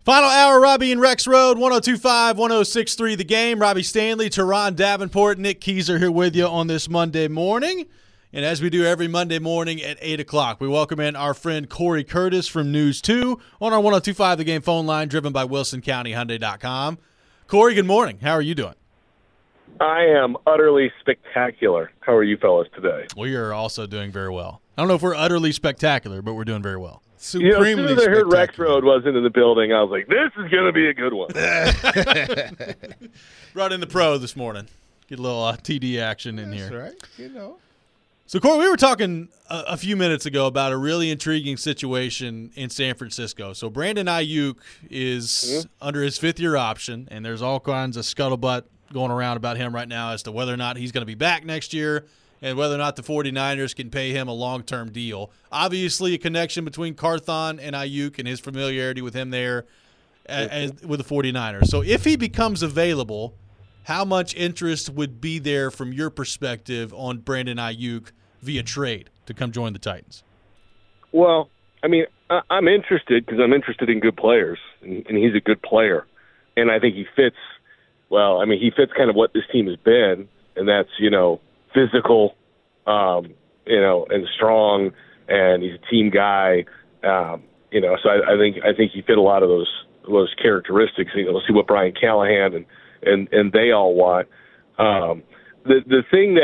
Final hour, Robbie and Rex Road, 102.5, 106.3 The Game. Robbie Stanley, Teron Davenport, Nick Keyser here with you on this Monday morning. And as we do every Monday morning at 8 o'clock, we welcome in our friend Corey Curtis from News 2 on our 102.5 The Game phone line, driven by WilsonCountyHyundai.com. Corey, good morning. How are you doing? I am utterly spectacular. How are you fellas today? We are also doing very well. I don't know if we're utterly spectacular, but we're doing very well. Supremely as soon as I heard Rex Road wasn't in the building, I was like, this is going to be a good one. Brought in the pro this morning. Get a little TD action in here. That's right, So, Corey, we were talking a few minutes ago about a really intriguing situation in San Francisco. So, Brandon Ayuk is under his fifth-year option, and there's all kinds of scuttlebutt going around about him right now as to whether or not he's going to be back next year and whether or not the 49ers can pay him a long-term deal. Obviously, a connection between Carthon and Ayuk and his familiarity with him there with the 49ers. So, if he becomes available, how much interest would be there from your perspective on Brandon Ayuk via trade to come join the Titans? Well, I mean, I'm interested because I'm interested in good players, and he's a good player. And I think he fits, he fits kind of what this team has been, and that's, physical, and strong, and he's a team guy. So I think he fit a lot of those characteristics. We'll see what Brian Callahan and they all want. The thing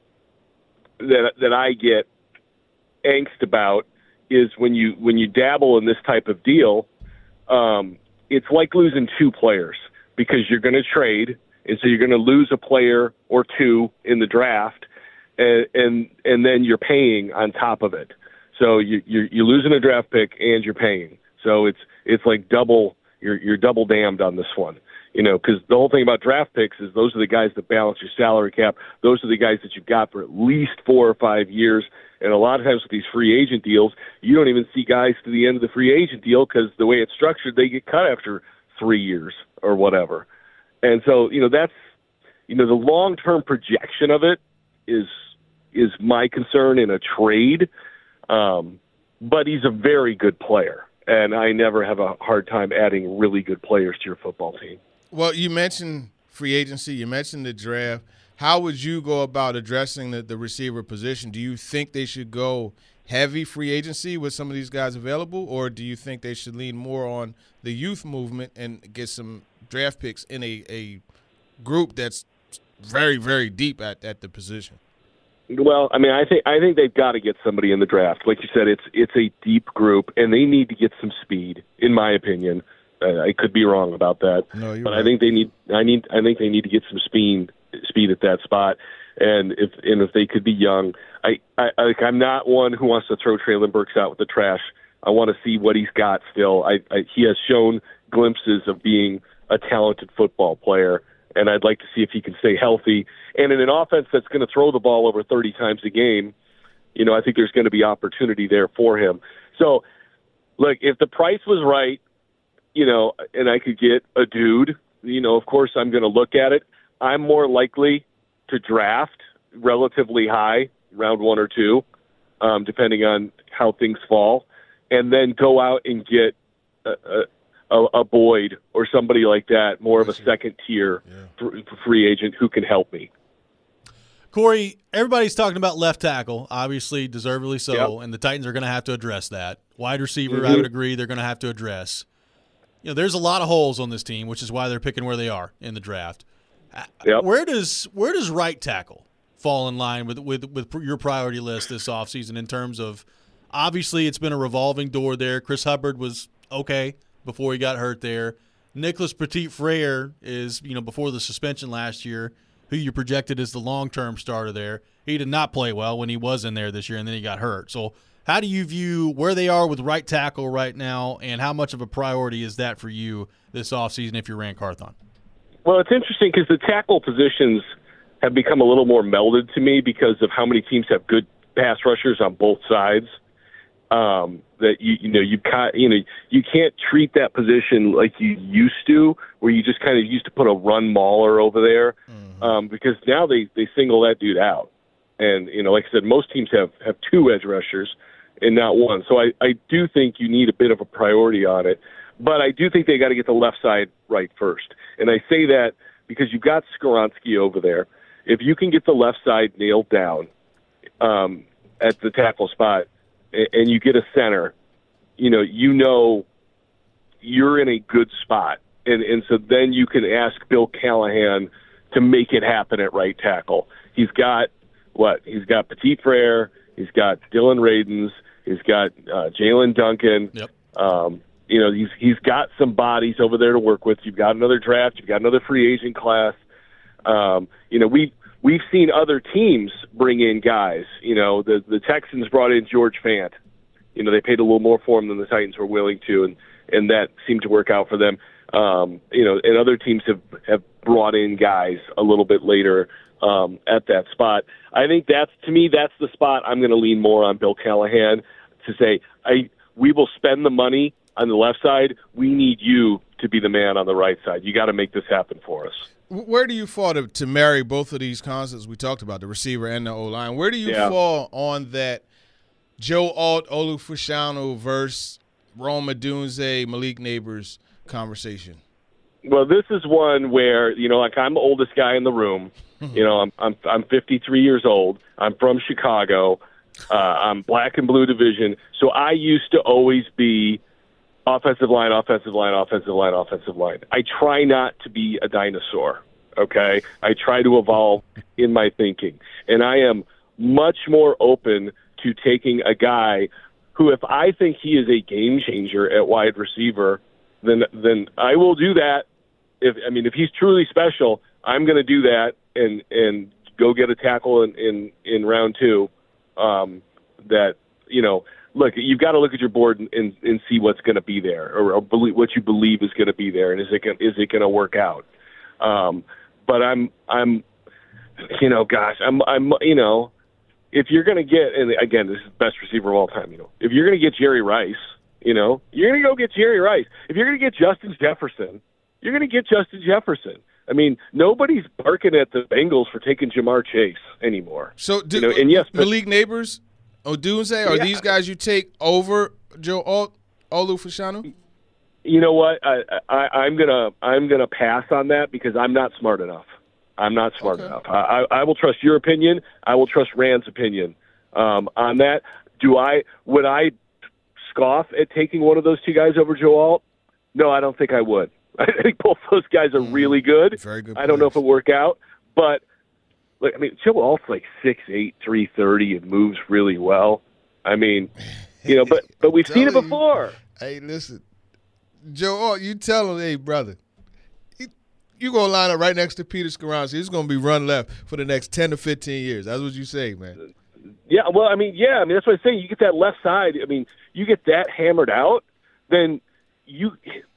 that I get angst about is when you dabble in this type of deal, it's like losing two players because you're going to trade, and so you're going to lose a player or two in the draft, and then you're paying on top of it. So you're losing a draft pick and you're paying. So it's like double. You're double damned on this one. Because the whole thing about draft picks is those are the guys that balance your salary cap. Those are the guys that you've got for at least 4 or 5 years. And a lot of times with these free agent deals, you don't even see guys to the end of the free agent deal because the way it's structured, they get cut after 3 years or whatever. And so, that's, the long-term projection of it is my concern in a trade. But he's a very good player. And I never have a hard time adding really good players to your football team. Well, you mentioned free agency. You mentioned the draft. How would you go about addressing the receiver position? Do you think they should go heavy free agency with some of these guys available, or do you think they should lean more on the youth movement and get some draft picks in a group that's very, very deep at the position? Well, I think they've got to get somebody in the draft. Like you said, it's a deep group, and they need to get some speed, in my opinion. I could be wrong about that, but right. I think they need to get some speed at that spot. And if they could be young, I'm not one who wants to throw Treylon Burks out with the trash. I want to see what he's got still. He has shown glimpses of being a talented football player, and I'd like to see if he can stay healthy. And in an offense that's going to throw the ball over 30 times a game, I think there's going to be opportunity there for him. So, look, if the price was right, and I could get a dude, of course I'm going to look at it. I'm more likely to draft relatively high, round 1 or 2, depending on how things fall, and then go out and get a Boyd or somebody like that, more of a second-tier free agent who can help me. Corey, everybody's talking about left tackle, obviously deservedly so, and the Titans are going to have to address that. Wide receiver, I would agree, they're going to have to address. There's a lot of holes on this team, which is why they're picking where they are in the draft. Yep. Where does right tackle fall in line with your priority list this offseason in terms of, obviously it's been a revolving door there. Chris Hubbard was okay before he got hurt there. Nicholas Petit-Frere is, before the suspension last year, who you projected as the long-term starter there. He did not play well when he was in there this year, and then he got hurt. So how do you view where they are with right tackle right now, and how much of a priority is that for you this offseason if you're Rand Carthon? Well, it's interesting because the tackle positions have become a little more melded to me because of how many teams have good pass rushers on both sides. That you can't treat that position like you used to, where you just kind of used to put a run mauler over there, because now they single that dude out. And like I said, most teams have 2 edge rushers and not 1. So I do think you need a bit of a priority on it. But I do think they got to get the left side right first. And I say that because you've got Skoronski over there. If you can get the left side nailed down at the tackle spot and you get a center, you know you're in a good spot. And so then you can ask Bill Callahan to make it happen at right tackle. He's got He's got Petit Frere. He's got Dylan Radins. He's got Jalen Duncan. Yep. He's got some bodies over there to work with. You've got another draft. You've got another free agent class. We've seen other teams bring in guys. The Texans brought in George Fant. They paid a little more for him than the Titans were willing to, and that seemed to work out for them. And other teams have brought in guys a little bit later at that spot. I think that's the spot I'm going to lean more on Bill Callahan to say, we will spend the money on the left side. We need you to be the man on the right side. You got to make this happen for us. Where do you fall to marry both of these concepts we talked about, the receiver and the O-line? Where do you fall on that Joe Alt, Olu Fashanu versus Rome Odunze, Malik Neighbors conversation? Well, this is one where, I'm the oldest guy in the room. I'm 53 years old. I'm from Chicago. I'm black and blue division. So I used to always be offensive line, offensive line, offensive line, offensive line. I try not to be a dinosaur, okay? I try to evolve in my thinking. And I am much more open to taking a guy who, if I think he is a game changer at wide receiver, then I will do that. If he's truly special, I'm going to do that and go get a tackle in round two. Look, you've got to look at your board and see what's going to be there, or believe what you believe is going to be there, and is it going to work out? But I'm if you're going to get, and again, this is the best receiver of all time. If you're going to get Jerry Rice, you're going to go get Jerry Rice. If you're going to get Justin Jefferson, you're going to get Justin Jefferson. Nobody's barking at the Bengals for taking Jamar Chase anymore. So, Malik Neighbors, Odunze, are these guys you take over Joe Olu Fashanu? You know what? I'm gonna pass on that because I'm not smart enough. I'm not smart enough. I will trust your opinion. I will trust Rand's opinion on that. Would I scoff at taking one of those two guys over Joe Alt? No, I don't think I would. I think both those guys are really good. Very good. I don't know if it'll work out, but Joe Alt's like 6'8", 330 and moves really well. But we've seen it before. Hey, listen, Joe Alt, you tell him, hey, brother, you going to line up right next to Peter Skoronski. He's going to be run left for the next 10 to 15 years. That's what you say, man. Yeah, well, that's what I'm saying. You get that left side. You get that hammered out, then you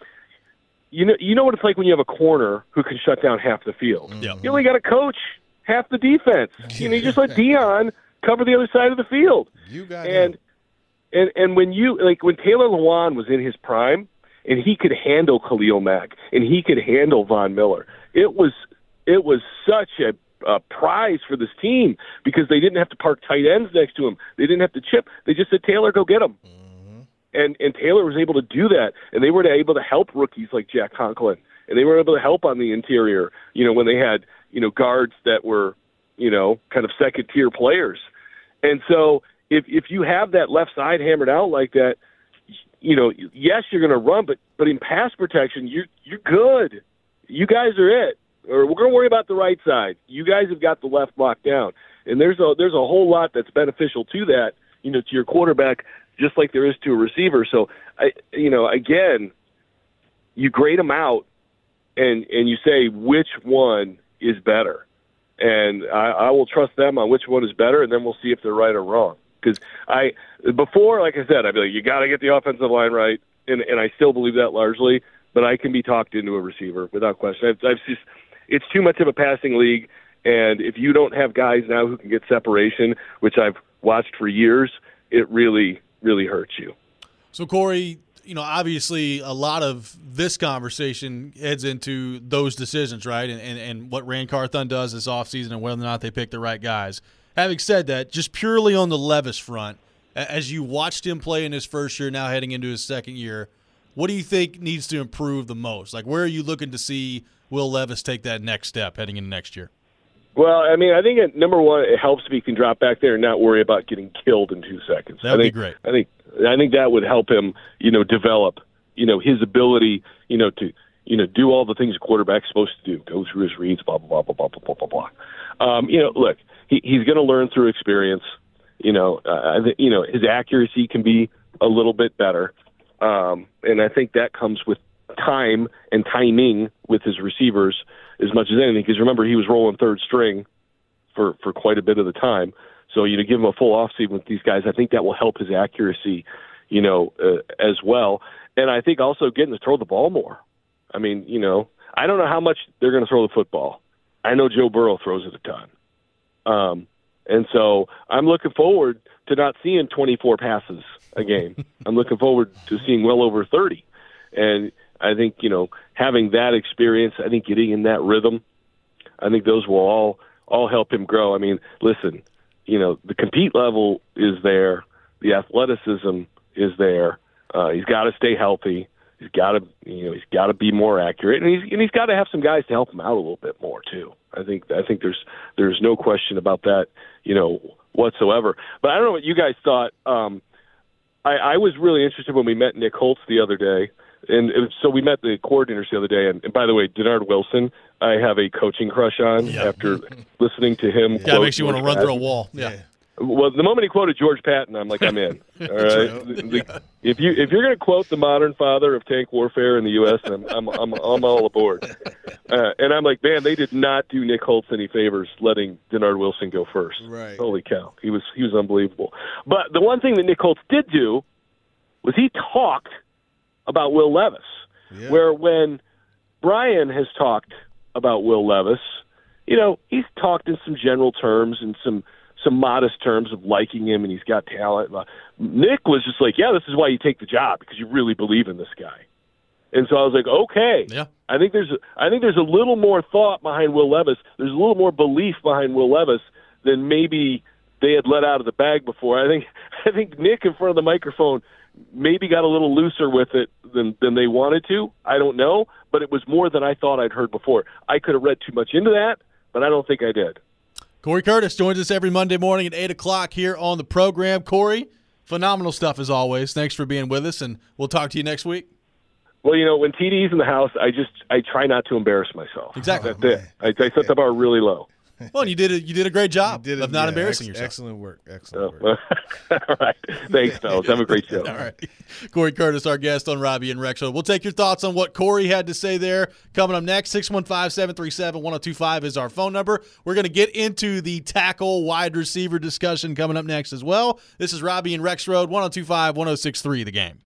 know what it's like when you have a corner who can shut down half the field. Yep. You only got to coach half the defense. You just let Dion cover the other side of the field. You got and when when Taylor Lewan was in his prime and he could handle Khalil Mack and he could handle Von Miller, it was such a prize for this team because they didn't have to park tight ends next to him. They didn't have to chip. They just said, Taylor, go get him. And Taylor was able to do that, and they were able to help rookies like Jack Conklin, and they were able to help on the interior, when they had, guards that were, kind of second-tier players. And so if you have that left side hammered out like that, yes, you're going to run, but in pass protection, you're good. You guys are it. Or we're going to worry about the right side. You guys have got the left locked down. And there's a whole lot that's beneficial to that, to your quarterback, just like there is to a receiver. So, again, you grade them out and you say which one is better. And I will trust them on which one is better, and then we'll see if they're right or wrong. Because before, like I said, I'd be like, you got to get the offensive line right, and I still believe that largely, but I can be talked into a receiver without question. It's too much of a passing league, and if you don't have guys now who can get separation, which I've watched for years, it really hurts you. So, Corey, obviously a lot of this conversation heads into those decisions, right? And what Rand Carthon does this offseason and whether or not they pick the right guys. Having said that, just purely on the Levis front, as you watched him play in his first year, now heading into his second year, what do you think needs to improve the most? Like, where are you looking to see Will Levis take that next step heading into next year? Well, I mean, I think number one, it helps if he can drop back there and not worry about getting killed in 2 seconds. That would be great. I think that would help him, develop, his ability, to, do all the things a quarterback's supposed to do, go through his reads, blah, blah, blah, blah, blah, blah, blah, blah. Look, he's going to learn through experience. His accuracy can be a little bit better. And I think that comes with time and timing with his receivers as much as anything. Because remember, he was rolling third string for quite a bit of the time. So, give him a full offseason with these guys. I think that will help his accuracy, as well. And I think also getting to throw the ball more. I mean, I don't know how much they're going to throw the football. I know Joe Burrow throws it a ton. And so I'm looking forward to not seeing 24 passes a game. I'm looking forward to seeing well over 30. And I think, having that experience, I think getting in that rhythm, I think those will all help him grow. I mean, listen, the compete level is there. The athleticism is there. He's got to stay healthy. He's got to be more accurate, and he's got to have some guys to help him out a little bit more too. I think there's no question about that, whatsoever. But I don't know what you guys thought. I was really interested when we met Nick Holtz the other day, and so we met the coordinators the other day. And by the way, Denard Wilson, I have a coaching crush on after listening to him. Yeah, makes you want to run through a wall. Yeah. Well, the moment he quoted George Patton, I'm like, I'm in. All right. If you're going to quote the modern father of tank warfare in the U.S., I'm all aboard. And I'm like, man, they did not do Nick Holtz any favors letting Denard Wilson go first. Right. Holy cow, he was unbelievable. But the one thing that Nick Holtz did do was he talked about Will Levis, where when Brian has talked about Will Levis, he's talked in some general terms and some modest terms of liking him, and he's got talent. Nick was just like, yeah, this is why you take the job, because you really believe in this guy. And so I was like, okay. Yeah. I think there's a little more thought behind Will Levis. There's a little more belief behind Will Levis than maybe they had let out of the bag before. I think Nick in front of the microphone maybe got a little looser with it than they wanted to. I don't know, but it was more than I thought I'd heard before. I could have read too much into that, but I don't think I did. Corey Curtis joins us every Monday morning at 8 o'clock here on the program. Corey, phenomenal stuff as always. Thanks for being with us, and we'll talk to you next week. Well, when TD's in the house, I try not to embarrass myself. Exactly. That's it. I set the bar really low. Well, you did a great job of not embarrassing yourself. Excellent work. Excellent work. All right. Thanks, fellas. Have a great show. All right. Corey Curtis, our guest on Robbie and Rex Show. We'll take your thoughts on what Corey had to say there. Coming up next, 615-737-1025 is our phone number. We're going to get into the tackle wide receiver discussion coming up next as well. This is Robbie and Rex Road, 1025, 1063 The Game.